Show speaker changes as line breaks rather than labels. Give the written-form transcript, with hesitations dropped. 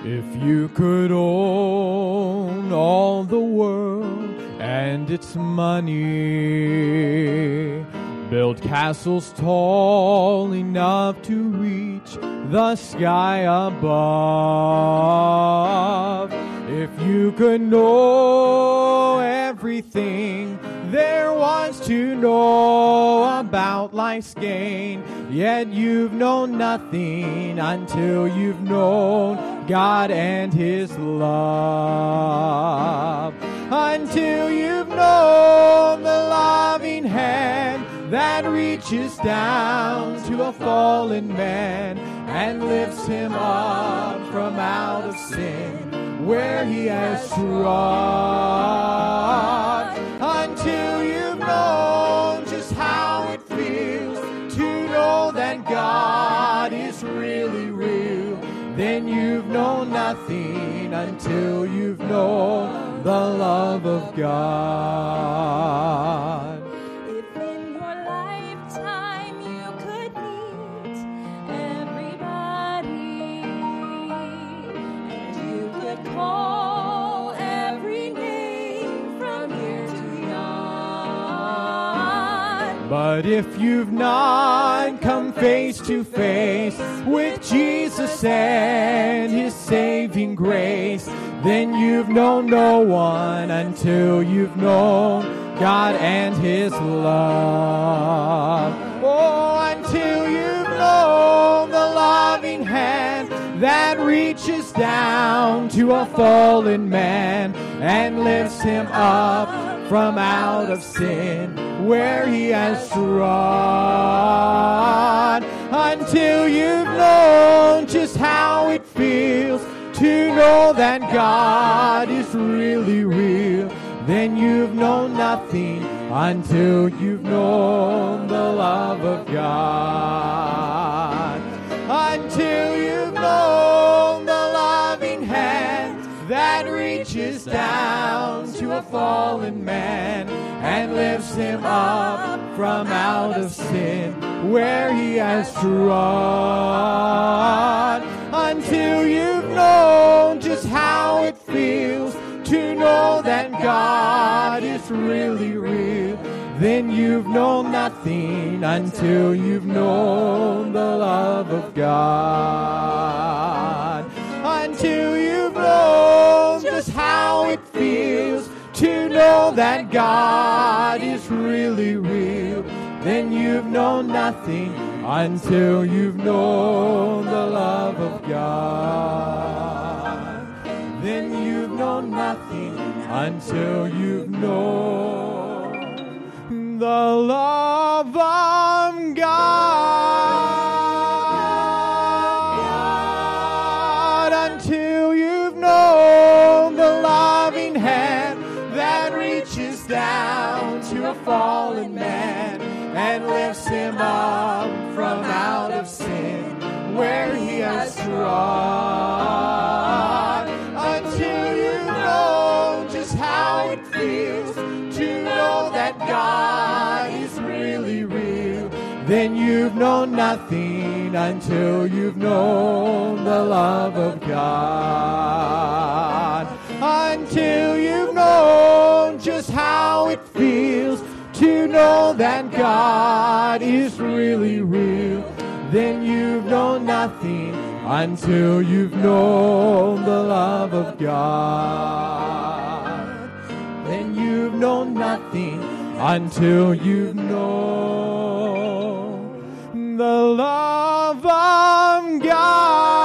If you could own all the world and its money, build castles tall enough to reach the sky above. If you could know everything there was to know about life's gain, yet you've known nothing until you've known God and His love. Until you've known the loving hand that reaches down to a fallen man and lifts him up from out of sin where he has trod. Until you've known just how it feels to know that God is really real, then you've known nothing until you've known the love of God.
If in your lifetime you could meet everybody, and you could call every name from here to beyond.
But if you've not come face to face with Jesus and His saving grace, then you've known no one until you've known God and His love. Oh, until you've known the loving hand that reaches down to a fallen man and lifts him up from out of sin where he has trod. Until you've known just how it feels to know that God is really real, then you've known nothing until you've known the love of God. Until you've known the loving hand that reaches down to a fallen man and lifts him up from out of sin where he has trod. Until you've known just how it feels to know that God is really real, then you've known nothing until you've known the love of God. Until you've known just how it feels to know that God is really real, then you've known nothing until you've known the love of God. Then you've known nothing until you've known the love of God. Until you've known the loving hand that reaches down to a fallen man and lifts him up from out of sin where he has trod. Until you've known just how it feels to know that God is really real, then you've known nothing until you've known the love of God. Until you've known just how it feels to know that God is really real, then you've known nothing until you've known the love of God. Then you've known nothing until you've known the love of God.